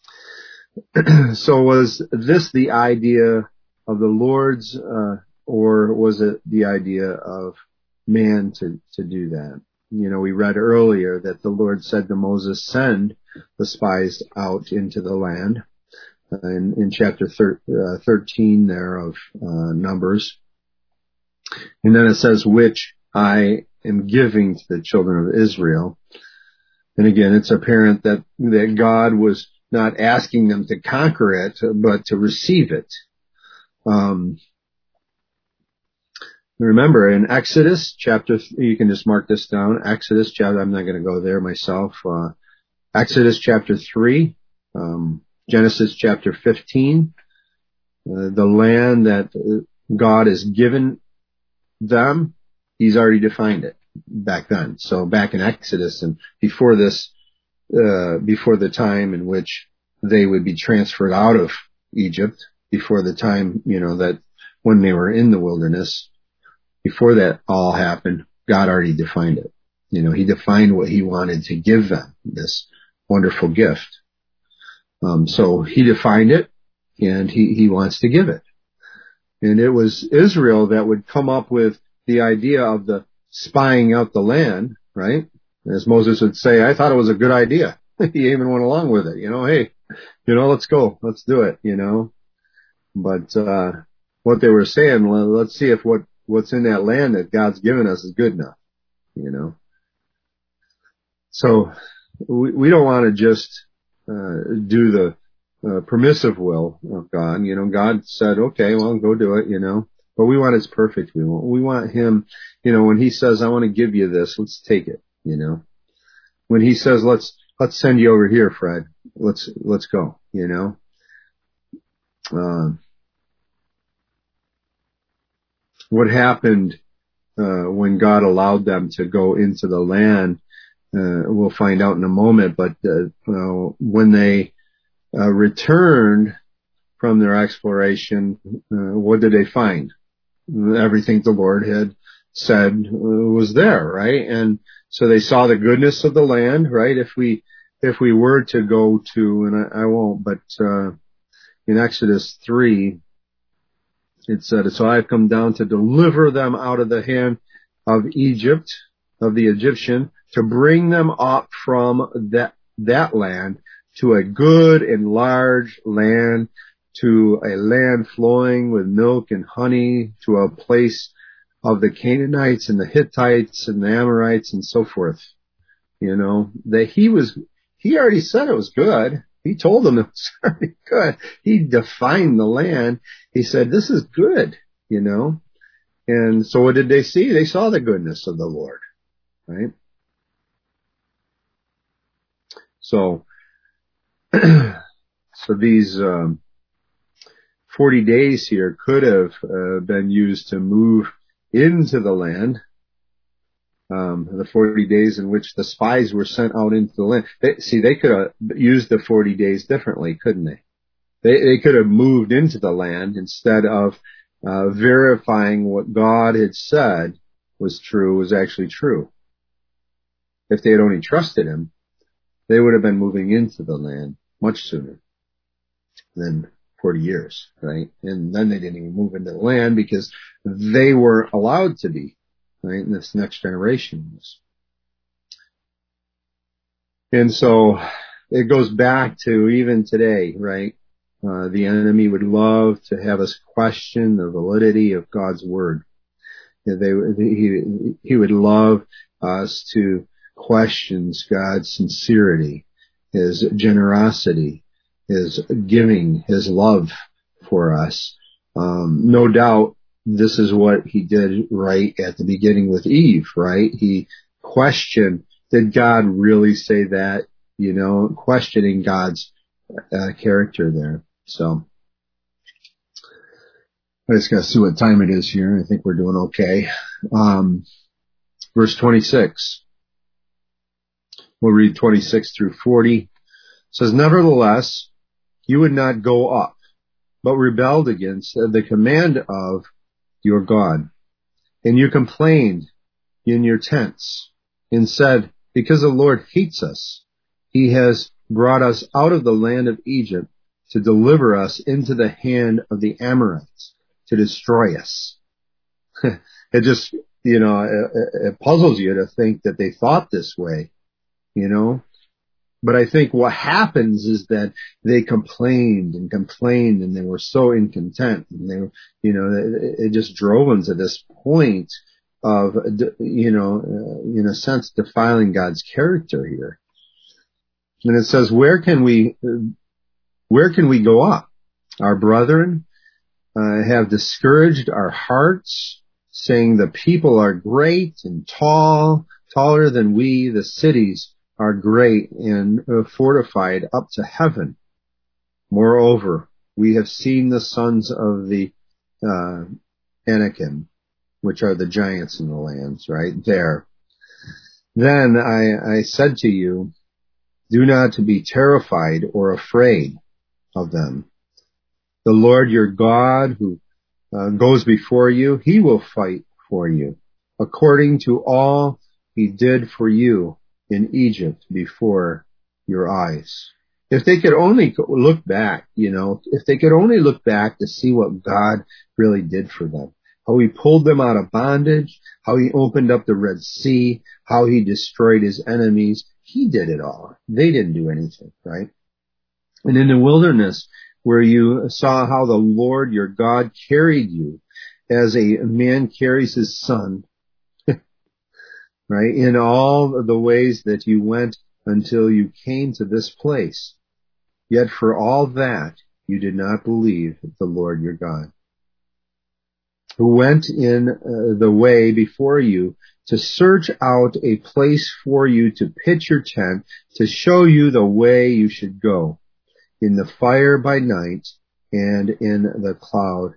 So was this the idea of the Lord's, uh, or was it the idea of man to, to do that? You know, we read earlier that the Lord said to Moses, send the spies out into the land, uh, in, in chapter thir- uh, thirteen there of uh, Numbers. And then it says, which I am giving to the children of Israel. And again, it's apparent that, that God was not asking them to conquer it, but to receive it. Um, remember in Exodus chapter, you can just mark this down, Exodus chapter, I'm not going to go there myself, uh, Exodus chapter three, um, Genesis chapter fifteen, uh, the land that God has given them, He's already defined it back then. So back in Exodus and before this, Uh, before the time in which they would be transferred out of Egypt, before the time, you know, that when they were in the wilderness, before that all happened, God already defined it. You know, He defined what He wanted to give them, this wonderful gift. Um, so He defined it, and He, He wants to give it. And it was Israel that would come up with the idea of the spying out the land, right? As Moses would say, I thought it was a good idea. He even went along with it. You know, hey, you know, let's go. Let's do it, you know. But uh what they were saying, well, let's see if what, what's in that land that God's given us is good enough, you know. So we, we don't want to just uh do the uh, permissive will of God. You know, God said, okay, well, go do it, you know. But we want His perfect will. We want Him, you know, when He says, I want to give you this, let's take it. You know, when He says, let's, let's send you over here, Fred, let's, let's go, you know. Um, what happened, uh, when God allowed them to go into the land, uh, we'll find out in a moment. But uh, uh, when they uh, returned from their exploration, uh, what did they find? Everything the Lord had said uh, was there, right? And so they saw the goodness of the land, right? If we if we were to go to, and I, I won't, but uh, in Exodus three, it said, "So I have come down to deliver them out of the hand of Egypt, of the Egyptian, to bring them up from that that land to a good and large land, to a land flowing with milk and honey, to a place of the Canaanites and the Hittites and the Amorites and so forth." You know, that he was, he already said it was good. He told them it was very good. He defined the land. He said, this is good, you know. And so what did they see? They saw the goodness of the Lord, right? So, so these, um, forty days here could have uh, been used to move into the land. Um, the forty days in which the spies were sent out into the land. They, see, they could have used the forty days differently, couldn't they? They, they could have moved into the land instead of uh, verifying what God had said was true, was actually true. If they had only trusted him, they would have been moving into the land much sooner than forty years, right? And then they didn't even move into the land because they weren't allowed to be, right? And this next generation was. And so it goes back to even today, right? Uh, the enemy would love to have us question the validity of God's word. They, he, he would love us to question God's sincerity, his generosity, his giving, his love for us. Um, no doubt this is what he did right at the beginning with Eve, right? He questioned, did God really say that? You know, questioning God's uh, character there. So I just gotta see what time it is here. I think we're doing okay. Um, verse twenty-six. We'll read twenty-six through forty. It says, nevertheless, you would not go up, but rebelled against the command of your God. And you complained in your tents and said, because the Lord hates us, he has brought us out of the land of Egypt to deliver us into the hand of the Amorites to destroy us. It just, you know, it, it puzzles you to think that they thought this way, you know. But I think what happens is that they complained and complained and they were so incontent and they were, you know, it, it just drove them to this point of, you know, uh, in a sense, defiling God's character here. And it says, where can we, where can we go up? Our brethren uh, have discouraged our hearts, saying the people are great and tall, taller than we, the cities are great and uh, fortified up to heaven. Moreover, we have seen the sons of the uh, Anakim, which are the giants in the lands, right there. Then I, I said to you, do not be terrified or afraid of them. The Lord your God, who uh, goes before you, he will fight for you, according to all he did for you in Egypt before your eyes. If they could only look back, you know, if they could only look back to see what God really did for them, how he pulled them out of bondage, how he opened up the Red Sea, how he destroyed his enemies. He did it all. They didn't do anything, right? And in the wilderness, where you saw how the Lord your God carried you as a man carries his son, right, in all the ways that you went until you came to this place. Yet for all that, you did not believe the Lord your God, who went in uh, the way before you to search out a place for you to pitch your tent, to show you the way you should go, in the fire by night and in the cloud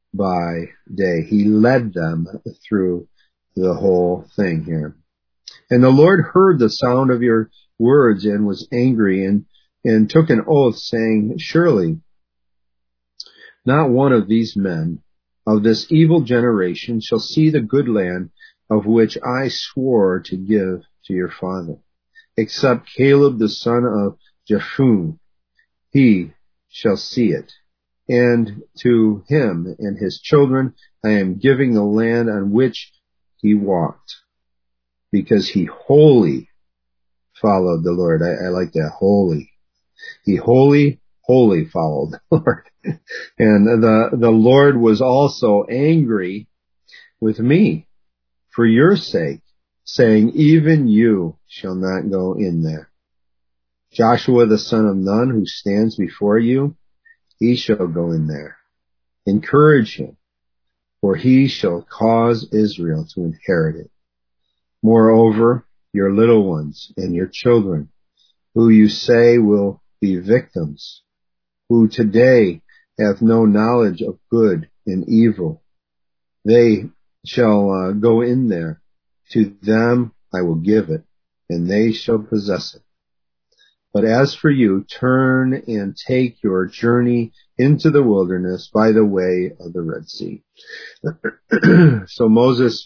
by day. He led them through the whole thing here. And the Lord heard the sound of your words and was angry and, and took an oath, saying, surely not one of these men of this evil generation shall see the good land of which I swore to give to your father, except Caleb the son of Jephunneh. He shall see it. And to him and his children I am giving the land on which he walked, because he wholly followed the Lord. I, I like that, wholly. He wholly, wholly followed the Lord. And the, the Lord was also angry with me for your sake, saying, even you shall not go in there. Joshua the son of Nun, who stands before you, he shall go in there. Encourage him, for he shall cause Israel to inherit it. Moreover, your little ones and your children, who you say will be victims, who today have no knowledge of good and evil, they shall uh, go in there. To them I will give it, and they shall possess it. But as for you, turn and take your journey into the wilderness by the way of the Red Sea. So Moses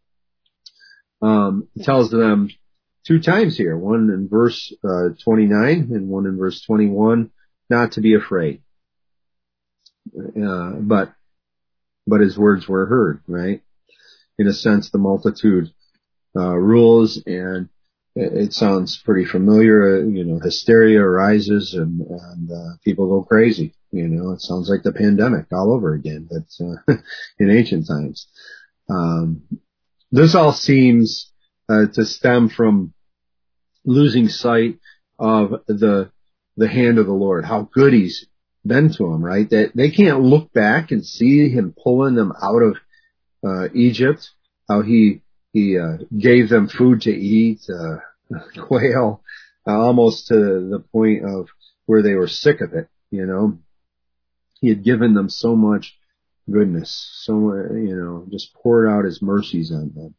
um, tells them two times here, one in verse uh, twenty-nine and one in verse twenty-one, not to be afraid. Uh, but but his words were heard, right? In a sense, the multitude uh, rules, and it sounds pretty familiar. You know, hysteria arises, and, and uh, people go crazy. You know, it sounds like the pandemic all over again, but uh, in ancient times. Um, this all seems uh, to stem from losing sight of the the hand of the Lord, how good He's been to them. Right? That they can't look back and see Him pulling them out of uh, Egypt, how He He uh, gave them food to eat, uh, quail, uh, almost to the point of where they were sick of it. You know, He had given them so much goodness, so you know, just poured out His mercies on them.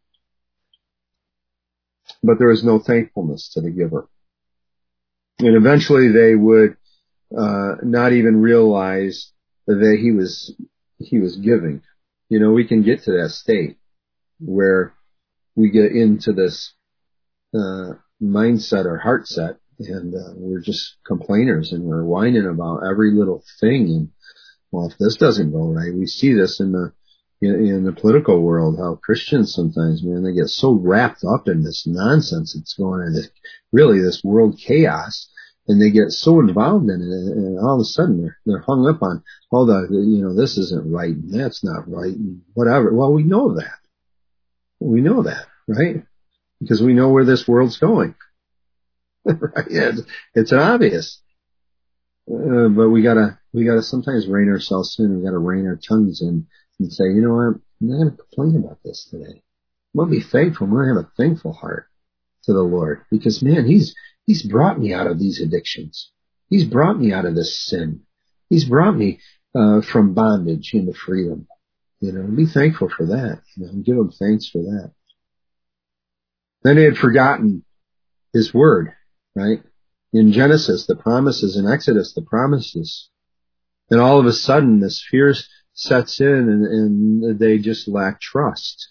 But there was no thankfulness to the giver, and eventually they would uh, not even realize that He was He was giving. You know, we can get to that state where we get into this uh, mindset or heart set, and uh, we're just complainers, and we're whining about every little thing. And well, if this doesn't go right, we see this in the in, in the political world. How Christians sometimes, man, they get so wrapped up in this nonsense that's going on, this really this world chaos, and they get so involved in it, and all of a sudden they're they're hung up on, oh, the you know this isn't right, and that's not right, and whatever. Well, we know that. We know that, right? Because we know where this world's going. Right? It's, it's obvious. Uh, but we gotta, we gotta sometimes rein ourselves in. We gotta rein our tongues in and say, you know what? I'm not gonna complain about this today. I'm gonna be thankful. I'm gonna have a thankful heart to the Lord. Because man, He's, He's brought me out of these addictions. He's brought me out of this sin. He's brought me, uh, from bondage into freedom. You know, be thankful for that. You know, give Him thanks for that. Then they had forgotten His word, right? In Genesis, the promises. In Exodus, the promises. And all of a sudden, this fear sets in, and, and they just lack trust.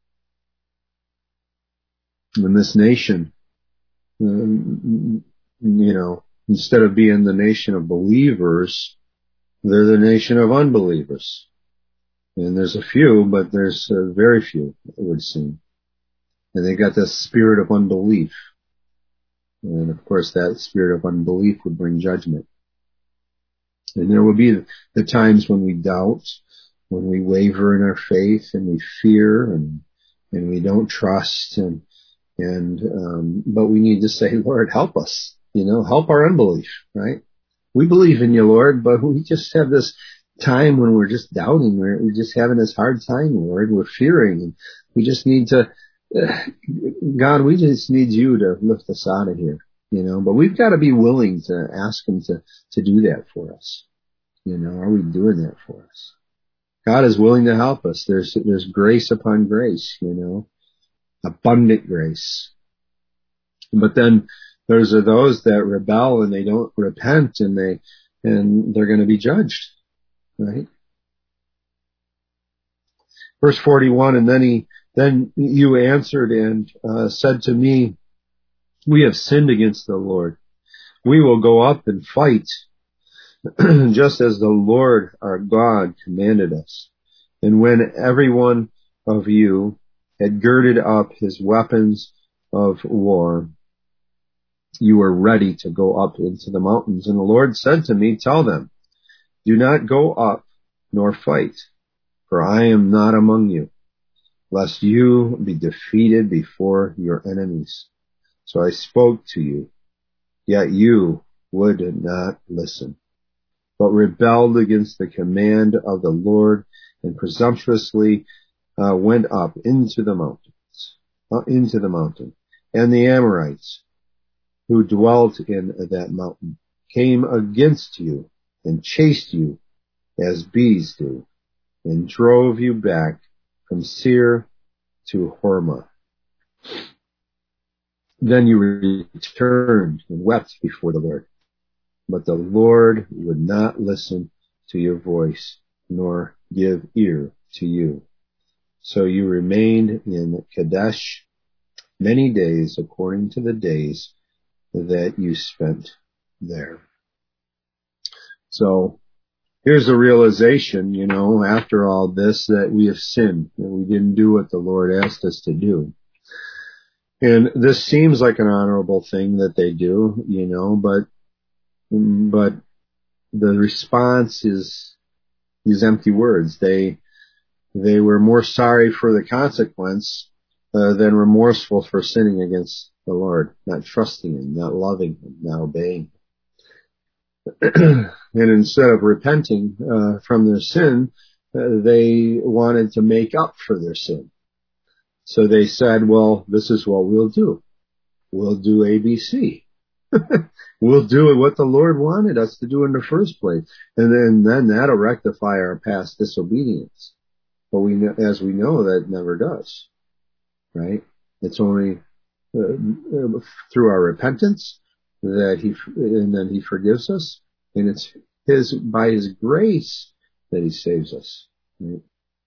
And this nation, um, you know, instead of being the nation of believers, they're the nation of unbelievers. And there's a few, but there's uh, very few, it would seem. And they got this spirit of unbelief. And of course that spirit of unbelief would bring judgment. And there will be the times when we doubt, when we waver in our faith, and we fear, and and we don't trust, and and um but we need to say, Lord, help us, you know, help our unbelief, right? We believe in you, Lord, but we just have this time when we're just doubting, we're, we're just having this hard time, Lord, we're fearing, and we just need to God, we just need you to lift us out of here, you know, but we've got to be willing to ask Him to, to do that for us. You know, are we doing that for us? God is willing to help us. There's, there's grace upon grace, you know, abundant grace. But then there's those that rebel and they don't repent, and they, and they're going to be judged, right? Verse forty-one, and then he, then you answered and uh, said to me, we have sinned against the Lord. We will go up and fight, just as the Lord our God commanded us. And when every one of you had girded up his weapons of war, you were ready to go up into the mountains. And the Lord said to me, tell them, do not go up nor fight, for I am not among you, lest you be defeated before your enemies. So I spoke to you, yet you would not listen, but rebelled against the command of the Lord and presumptuously uh, went up into the mountains, uh, into the mountain. And the Amorites who dwelt in that mountain came against you and chased you as bees do, and drove you back from Seir to Hormah. Then you returned and wept before the Lord. But the Lord would not listen to your voice, nor give ear to you. So you remained in Kadesh many days according to the days that you spent there. So here's the realization, you know, after all this, that we have sinned, that we didn't do what the Lord asked us to do. And this seems like an honorable thing that they do, you know, but, but the response is these empty words. They, they were more sorry for the consequence uh, than remorseful for sinning against the Lord, not trusting Him, not loving Him, not obeying Him. And instead of repenting uh, from their sin, uh, they wanted to make up for their sin. So they said, well, this is what we'll do. We'll do A B C. We'll do what the Lord wanted us to do in the first place. And then, then that'll rectify our past disobedience. But we, as we know, that never does. Right? It's only uh, through our repentance that He, and then He forgives us. And it's His, by His grace that He saves us. Right?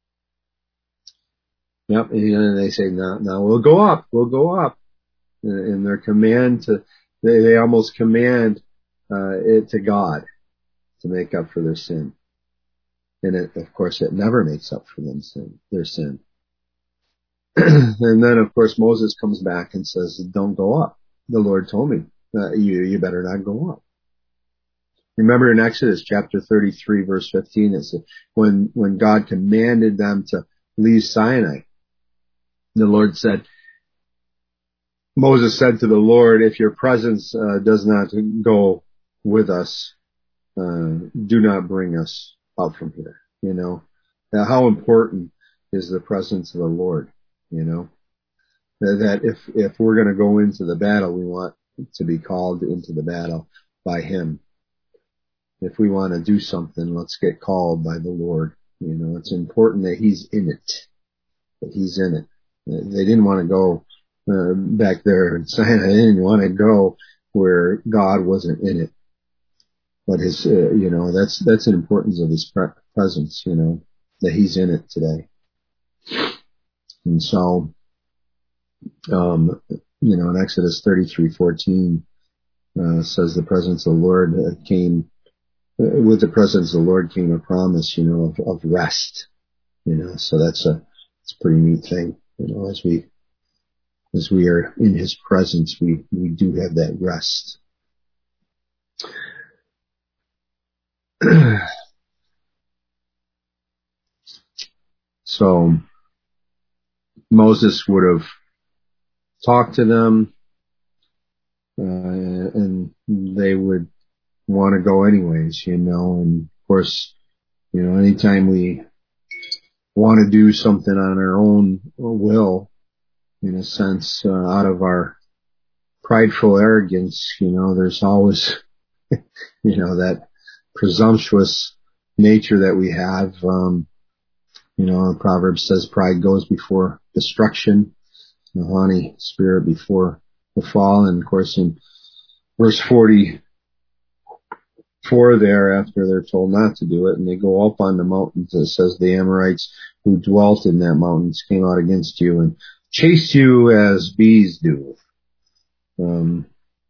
Yep. And they say, no, no, we'll go up. We'll go up. And their command to, they, they almost command, uh, it to God to make up for their sin. And it, of course, it never makes up for them sin, their sin. And then, of course, Moses comes back and says, don't go up. The Lord told me, uh, you, you better not go up. Remember in Exodus chapter thirty-three, verse fifteen, it said, when, when God commanded them to leave Sinai, the Lord said, Moses said to the Lord, if your presence uh, does not go with us, uh, do not bring us up from here. You know, now, how important is the presence of the Lord? You know, that if, if we're going to go into the battle, we want to be called into the battle by Him. If we want to do something, let's get called by the Lord. You know, it's important that He's in it, that He's in it. They didn't want to go uh, back there in Sinai. They didn't want to go where God wasn't in it. But His, uh, you know, that's that's the importance of His pre- presence. You know, that He's in it today. And so, um, you know, in Exodus thirty-three fourteen uh, says the presence of the Lord came. With the presence of the Lord came a promise, you know, of, of rest. You know, so that's a it's a pretty neat thing. You know, as we as we are in His presence, we we do have that rest. So Moses would have talked to them, uh, and they would want to go anyways, you know. And of course, you know, anytime we want to do something on our own will, in a sense, uh, out of our prideful arrogance, you know, there's always, you know, that presumptuous nature that we have. Um, you know, Proverbs says pride goes before destruction, the haughty spirit before the fall. And of course in verse forty-four there, after they're told not to do it, and they go up on the mountains, it says the Amorites who dwelt in that mountains came out against you and chased you as bees do. Um,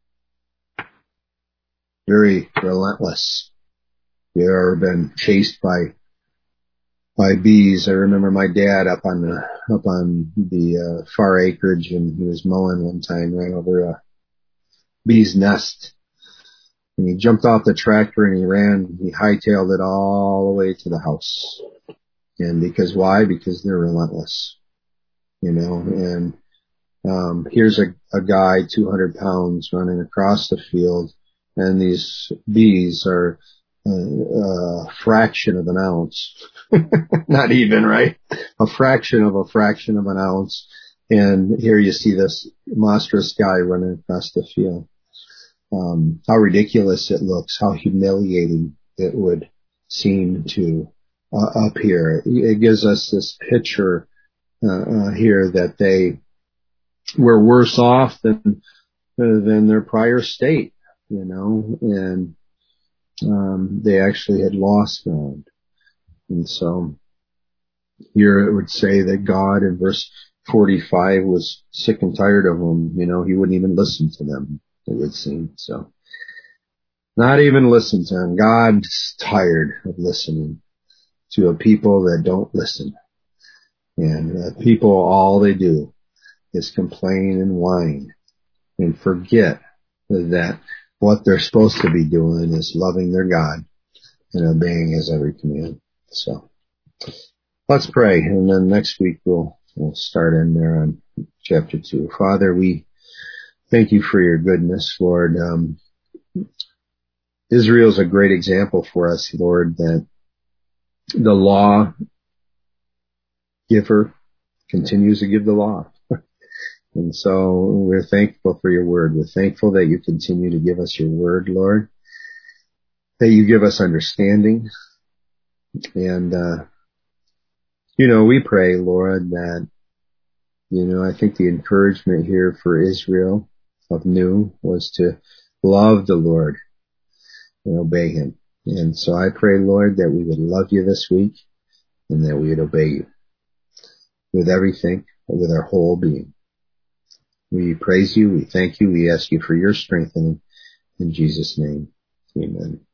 very relentless. If you've ever been chased by by bees, I remember my dad up on the up on the uh, far acreage, and he was mowing one time, ran over a bee's nest, and he jumped off the tractor and he ran. He hightailed it all the way to the house. And because why? Because they're relentless, you know. And um, here's a, a guy, two hundred pounds, running across the field, and these bees are uh, a fraction of an ounce. Not even, right? A fraction of a fraction of an ounce. And here you see this monstrous guy running across the field. Um, how ridiculous it looks, how humiliating it would seem to uh, up here. It gives us this picture uh, uh, here that they were worse off than uh, than their prior state, you know, and um, they actually had lost ground. And so here it would say that God in verse forty-five was sick and tired of them. You know, he wouldn't even listen to them, it would seem. So not even listen to them. God's tired of listening to a people that don't listen. And uh, people, all they do is complain and whine and forget that what they're supposed to be doing is loving their God and obeying his every command. So let's pray, and then next week we'll, we'll start in there on chapter two. Father, we thank you for your goodness, Lord. Um, Israel's a great example for us, Lord, that the law giver continues to give the law. And so we're thankful for your word. We're thankful that you continue to give us your word, Lord, that you give us understanding. And, uh, you know, we pray, Lord, that, you know, I think the encouragement here for Israel of new was to love the Lord and obey him. And so I pray, Lord, that we would love you this week and that we would obey you with everything, with our whole being. We praise you. We thank you. We ask you for your strengthening in Jesus' name. Amen.